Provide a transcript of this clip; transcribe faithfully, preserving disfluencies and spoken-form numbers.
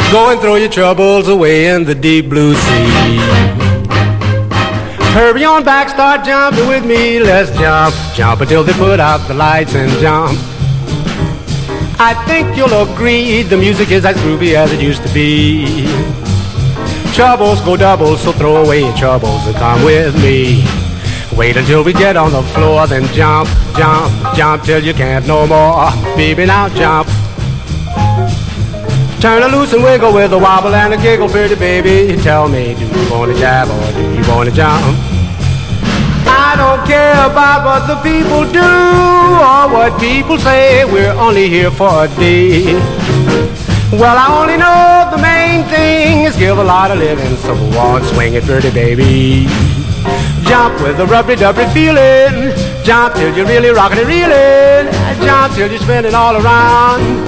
Go and throw your troubles away in the deep blue sea. Hurry on back, start jumping with me. Let's jump, jump until they put out the lights and jump. I think you'll agree the music is as groovy as it used to be. Troubles go double, so throw away your troubles and come with me. Wait until we get on the floor, then jump, jump, jump till you can't no more. Baby, now jump. Turn her loose and wiggle with a wobble and a giggle, pretty baby. Tell me, do you wanna jab or do you wanna jump? I don't care about what the people do or what people say. We're only here for a day. Well, I only know the main thing is give a lot of living, so go on, swing it, pretty baby. Jump with a rubbery-dubbery feeling. Jump till you're really rockin' and reelin'. Jump till you're spinning all around.